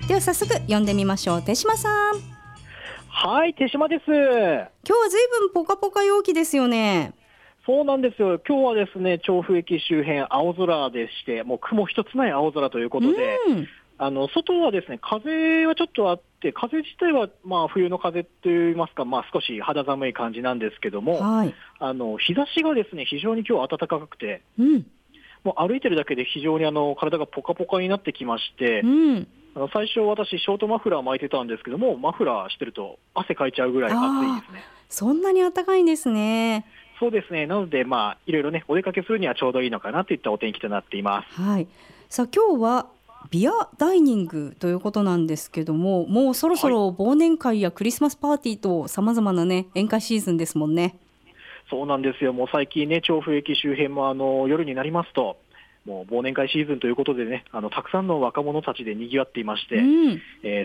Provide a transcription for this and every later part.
では早速呼んでみましょう。手島さん。 はい、手島です。 今日は随分ポカポカ陽気ですよね。 そうなんですよ。今日はですね、調布駅周辺青空でして、もう雲一つない青空ということで、外はですね、風はちょっとあって、風自体はまあ冬の風といいますか、まあ少し肌寒い感じなんですけども、 はい、 日差しがですね、非常に今日暖かくて、もう歩いてるだけで非常に体がポカポカになってきまして、最初私ショートマフラー巻いてたんですけども、マフラーしてると汗かいちゃうぐらい暑いですね。 そんなに暖かいんですね。 そうですね。なのでまあいろいろね、お出かけするにはちょうどいいのかなといったお天気となっています。 はい。さあ今日はビアダイニングということなんですけども、もうそろそろ忘年会やクリスマスパーティーとさまざまなね宴会シーズンですもんね。 そうなんですよ。もう最近ね、調布駅周辺も夜になりますと、もう忘年会シーズンということでね、たくさんの若者たちで賑わっていまして、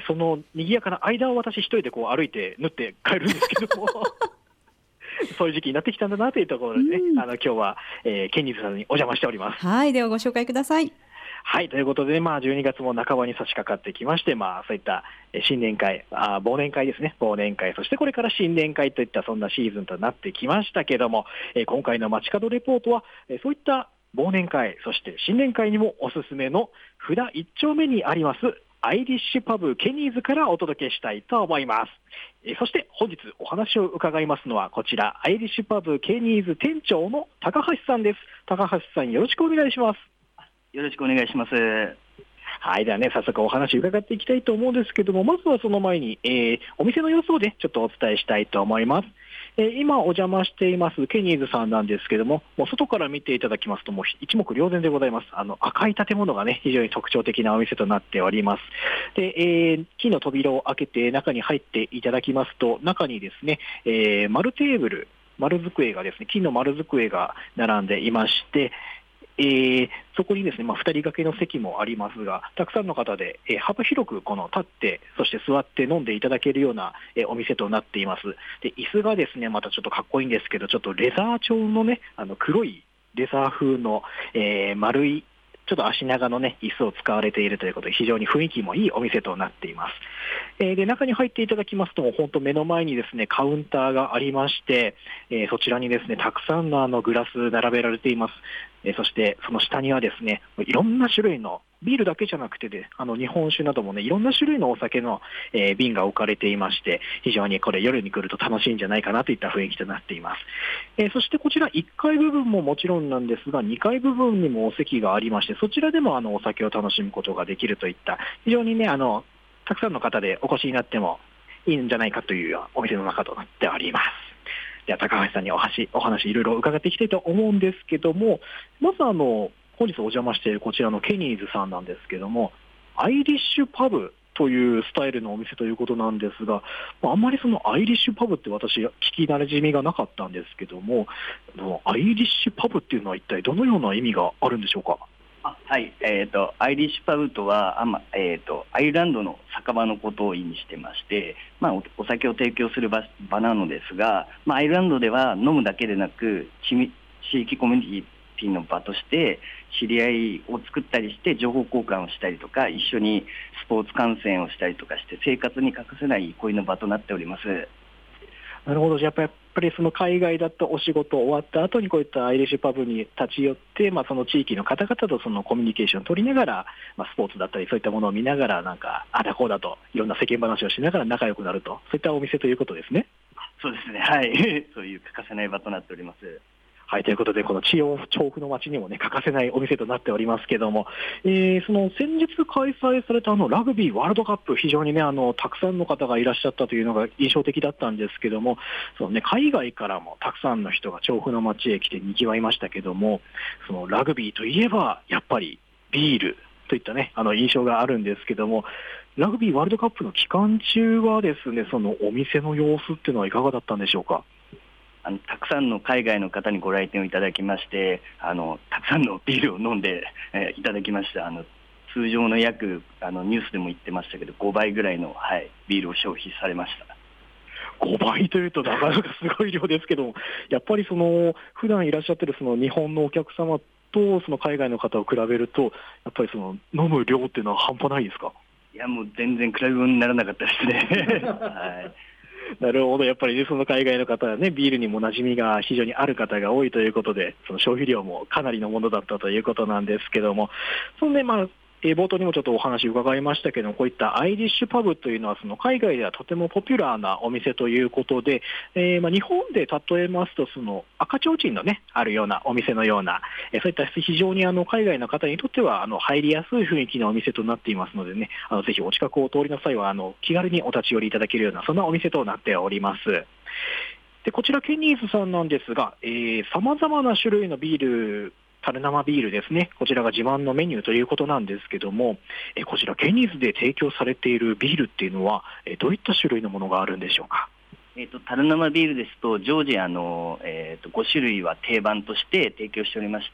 その賑やかな間を私一人でこう歩いて縫って帰るんですけどもそういう時期になってきたんだなというところでね、今日は、ケニーズさんにお邪魔しております。 はい、ではご紹介ください。 はい、ということで、まあ、12月も半ばに差し掛かってきまして、まあ、そういった新年会、忘年会ですね、忘年会、そしてこれから新年会といったそんなシーズンとなってきましたけども、今回の街角レポートは、そういった忘年会、そして新年会にもおすすめの札一丁目にありますアイリッシュパブケニーズからお届けしたいと思います。そして本日お話を伺いますのはこちらアイリッシュパブケニーズ店長の高橋さんです。高橋さん、よろしくお願いします。 よろしくお願いします。 はい、ではね、早速お話伺っていきたいと思うんですけども、まずはその前に、お店の様子をね、ちょっとお伝えしたいと思います。今お邪魔していますケニーズさんなんですけども、もう外から見ていただきますともう一目瞭然でございます。赤い建物がね、非常に特徴的なお店となっております。で、木の扉を開けて中に入っていただきますと、中にですね、丸テーブル、丸机がですね、金の丸机が並んでいまして、そこにですね、2人掛けの席もありますが、たくさんの方で、幅広くこの立って、そして座って飲んでいただけるような、お店となっています。で、椅子がですね、またちょっとかっこいいんですけど、ちょっとレザー調のね、黒いレザー風の、丸い、ちょっと足長のね、椅子を使われているということで、非常に雰囲気もいいお店となっています。で、中に入っていただきますと、本当目の前にですね、カウンターがありまして、そちらにですね、たくさんのグラス並べられています。そしてその下にはですね、いろんな種類のビールだけじゃなくてで、日本酒などもね、いろんな種類のお酒の、瓶が置かれていまして、非常にこれ夜に来ると楽しいんじゃないかなといった雰囲気となっています。そしてこちら1階部分ももちろんなんですが、2階部分にもお席がありまして、そちらでもお酒を楽しむことができるといった、非常にね、たくさんの方でお越しになってもいいんじゃないかというようなお店の中となっております。では高橋さんにお話いろいろ伺っていきたいと思うんですけども、まず本日お邪魔しているこちらのケニーズさんなんですけども、アイリッシュパブというスタイルのお店ということなんですが、あんまりそのアイリッシュパブって私聞き馴染みがなかったんですけども、アイリッシュパブっていうのは一体どのような意味があるんでしょうか。 はい、アイリッシュパブとはアイルランドの酒場のことを意味してまして、お酒を提供する場なのですが、アイルランドでは飲むだけでなく地域コミュニティの場として知り合いを作ったりして情報交換をしたりとか、一緒にスポーツ観戦をしたりとかして生活に欠かせない憩いの場となっております。 なるほど。やっぱりその海外だとお仕事終わった後にこういったアイリッシュパブに立ち寄って、その地域の方々とそのコミュニケーションを取りながら、スポーツだったりそういったものを見ながら、なんかあだこうだといろんな世間話をしながら仲良くなると、そういったお店ということですね。 そうですね、はい。そういう欠かせない場となっております。 はい、ということでこの調布の街にもね欠かせないお店となっておりますけども、その先日開催されたラグビーワールドカップ、非常にねたくさんの方がいらっしゃったというのが印象的だったんですけども、そのね海外からもたくさんの人が調布の街へ来て賑わいましたけども、そのラグビーといえばやっぱりビールといったね印象があるんですけども、ラグビーワールドカップの期間中はですね、そのお店の様子っていうのはいかがだったんでしょうか。 たくさんの海外の方にご来店をいただきまして、たくさんのビールを飲んで、いただきました。通常の約ニュースでも言ってましたけど5倍ぐらいの、ビールを消費されました。 5倍というとなかなかすごい量ですけども、やっぱりその普段いらっしゃってるその日本のお客様とその海外の方を比べると、やっぱりその飲む量っていうのは半端ないですか。 いやもう全然比べ物にならなかったですね。はい、 なるほど、やっぱりね、その海外の方はね、ビールにも馴染みが非常にある方が多いということで、その消費量もかなりのものだったということなんですけども、そのね、冒頭にもちょっとお話伺いましたけども、こういったアイリッシュパブというのは、その海外ではとてもポピュラーなお店ということで、日本で例えますと、その赤ちょうちんのね、あるようなお店のような、そういった非常に海外の方にとっては入りやすい雰囲気のお店となっていますのでね、ぜひお近くをお通りの際は気軽にお立ち寄りいただけるような、そんなお店となっております。でこちらケニーズさんなんですが、さまざまな種類のビール、樽生ビールですね、こちらが自慢のメニューということなんですけども、こちらケニーズで提供されているビールっていうのは、どういった種類のものがあるんでしょうか。 樽生ビールですと常時5種類は定番として提供しておりまして、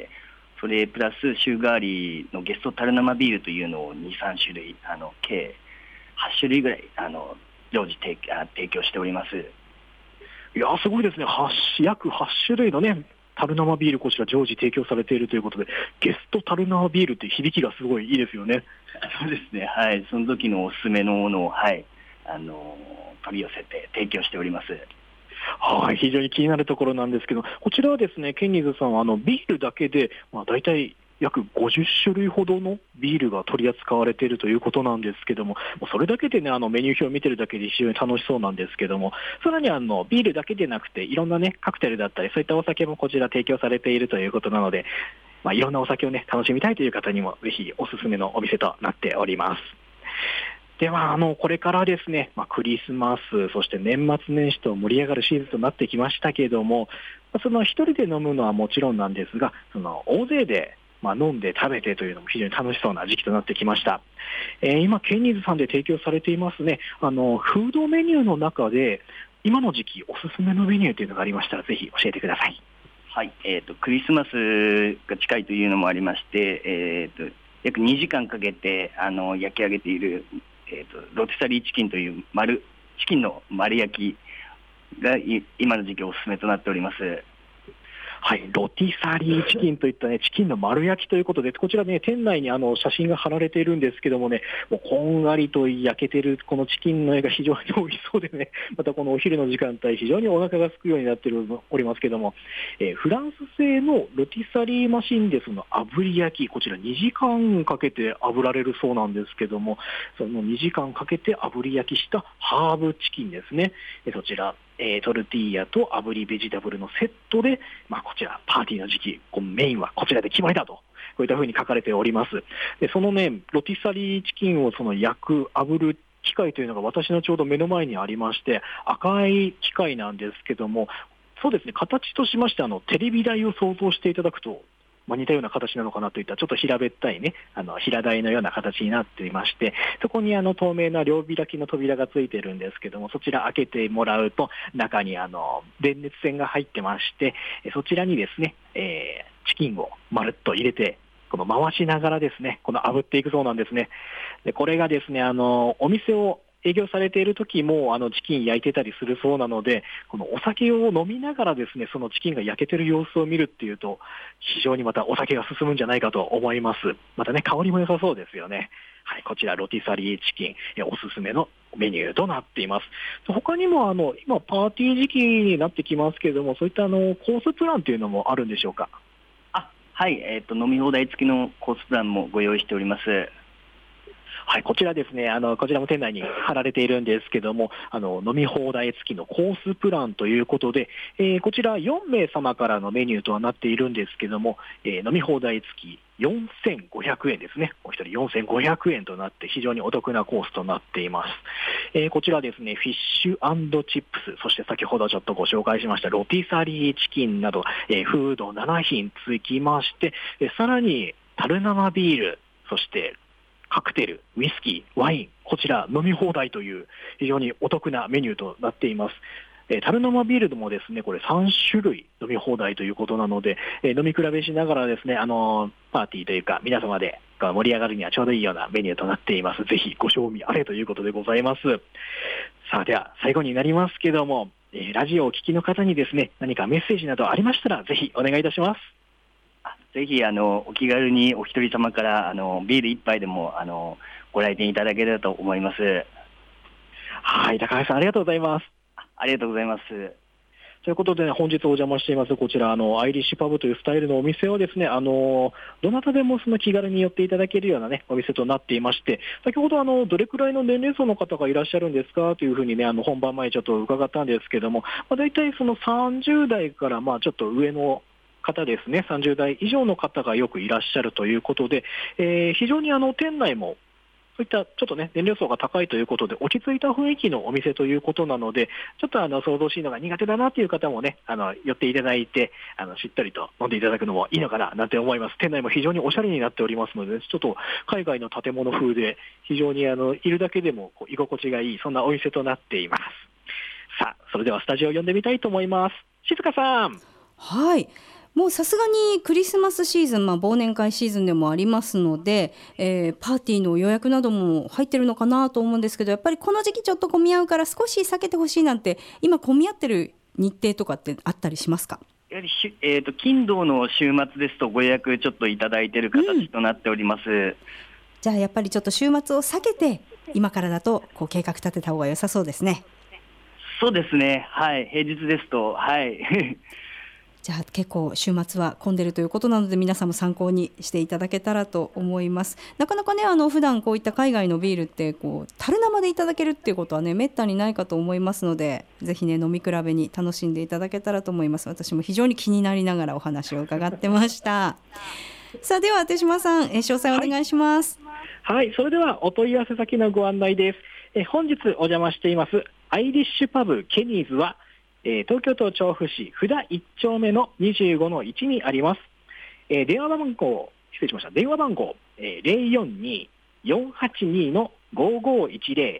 それプラス週替わりのゲスト樽生ビールというのを2、3種類計8種類ぐらい常時提供しております。 いやすごいですね。約8種類のね、樽生ビール、こちら常時提供されているということで、ゲスト樽生ビールって響きがすごいいいですよね。 そうですね、はい、その時のおすすめのものを、はい、取り寄せて提供しております。 はい、非常に気になるところなんですけど、こちらはですね、ケニーズさんはビールだけで、大体約50種類ほどのビールが取り扱われているということなんですけども、それだけでね、メニュー表を見てるだけで非常に楽しそうなんですけども、さらにビールだけでなくて、いろんなね、カクテルだったり、そういったお酒もこちら提供されているということなので、いろんなお酒をね、楽しみたいという方にも、ぜひおすすめのお店となっております。ではこれからですね、クリスマス、そして年末年始と盛り上がるシーズンとなってきましたけれども、その一人で飲むのはもちろんなんですが、その大勢で飲んで食べてというのも非常に楽しそうな時期となってきました。今ケニーズさんで提供されていますね、フードメニューの中で今の時期おすすめのメニューというのがありましたら、ぜひ教えてください。 はい、クリスマスが近いというのもありまして、約2時間かけて焼き上げている、ロティサリーチキンというチキンの丸焼きが今の時期おすすめとなっております。 はい、ロティサリーチキンといったね、チキンの丸焼きということで、こちらね、店内に写真が貼られているんですけどもね、もうこんがりと焼けてるこのチキンの絵が非常に美味しそうでね、またこのお昼の時間帯、非常にお腹が空くようになっておりますけども、フランス製のロティサリーマシンでその炙り焼き、こちら2時間かけて炙られるそうなんですけども、その2時間かけて炙り焼きしたハーブチキンですね、そちらトルティーヤと炙りベジタブルのセットで、こちらパーティーの時期、メインはこちらで決まりだと、こういった風に書かれております。でそのね、ロティサリーチキンをその炙る機械というのが私のちょうど目の前にありまして、赤い機械なんですけども、そうですね、形としましてテレビ台を想像していただくと、似たような形なのかなといったちょっと平べったいね、平台のような形になっていまして、そこに透明な両開きの扉がついてるんですけども、そちら開けてもらうと中に電熱線が入ってまして、そちらにですね、チキンをまるっと入れて、この回しながらですね、この炙っていくそうなんですね。でこれがですね、お店を営業されている時もチキン焼いてたりするそうなので、このお酒を飲みながらですね、そのチキンが焼けてる様子を見るっていうと、非常にまたお酒が進むんじゃないかと思います。またね、香りも良さそうですよね。はい、こちらロティサリーチキン、おすすめのメニューとなっています。他にも今パーティー時期になってきますけれども、そういったコースプランというのもあるんでしょうか。 はい、飲み放題付きのコースプランもご用意しております。 はい、こちらですね、こちらも店内に貼られているんですけども、飲み放題付きのコースプランということで、こちら4名様からのメニューとはなっているんですけども、飲み放題付き4500円ですね。お一人4500円となって非常にお得なコースとなっています。こちらですね、フィッシュ&チップス、そして先ほどちょっとご紹介しましたロティサリーチキンなど、フード7品つきまして、さらに樽生ビール、そしてカクテル、ウイスキー、ワイン、こちら飲み放題という非常にお得なメニューとなっています。樽生ビールでもですね、これ3種類飲み放題ということなので、飲み比べしながらですね、パーティーというか皆様で盛り上がるにはちょうどいいようなメニューとなっています。ぜひご賞味あれということでございます。さあ、では最後になりますけども、ラジオをお聞きの方にですね、何かメッセージなどありましたらぜひお願いいたします。 ぜひお気軽にお一人様からビール一杯でもご来店いただければと思います。 はい、高橋さんありがとうございます。 ありがとうございます。 ということで、ね、本日お邪魔していますこちらアイリッシュパブというスタイルのお店はですね、どなたでもその気軽に寄っていただけるような、ね、お店となっていまして、先ほどどれくらいの年齢層の方がいらっしゃるんですかというふうにね、本番前ちょっと伺ったんですけども、大体その30代からちょっと上の方ですね、30代以上の方がよくいらっしゃるということで、非常に店内もそういったちょっとね、年齢層が高いということで、落ち着いた雰囲気のお店ということなので、ちょっと騒々しいのが苦手だなという方もね、寄っていただいて、しっとりと飲んでいただくのもいいのかななんて思います。店内も非常におしゃれになっておりますので、ちょっと海外の建物風で、非常にいるだけでも居心地がいい、そんなお店となっています。さあ、それではスタジオを呼んでみたいと思います。静香さん。 はい。もうさすがにクリスマスシーズン、忘年会シーズンでもありますので、パーティーの予約なども入ってるのかなと思うんですけど、やっぱりこの時期ちょっと混み合うから少し避けてほしいなんて、今混み合ってる日程とかってあったりしますか？ やはり金土の週末ですとご予約ちょっといただいている形となっております。 じゃあやっぱりちょっと週末を避けて今からだと計画立てた方が良さそうですね。 そうですね、はい、平日ですと、はいじゃあ結構週末は混んでるということなので、皆さんも参考にしていただけたらと思います。なかなかね、普段こういった海外のビールって樽生でいただけるっていうことはね、めったにないかと思いますので、ぜひね、飲み比べに楽しんでいただけたらと思います。私も非常に気になりながらお話を伺ってましたさあ、では手島さん、詳細お願いします。 はい、それではお問い合わせ先のご案内です。本日お邪魔していますアイリッシュパブケニーズは東京都調布市布田1丁目の 25-1 にあります。電話番号 042-482-5510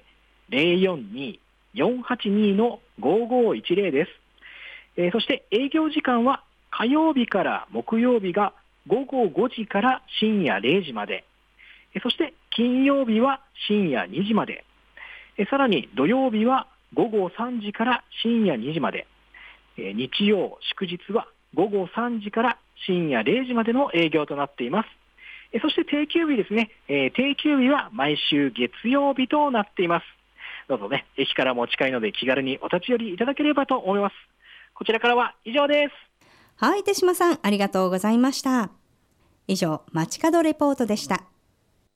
042-482-5510 です。そして営業時間は火曜日から木曜日が午後5時から深夜0時まで、そして金曜日は深夜2時まで、さらに土曜日は午後3時から深夜2時まで、日曜祝日は午後3時から深夜0時までの営業となっています。そして定休日ですね、定休日は毎週月曜日となっています。どうぞね、駅からも近いので気軽にお立ち寄りいただければと思います。こちらからは以上です。 はい、手島さんありがとうございました。以上、街角レポートでした。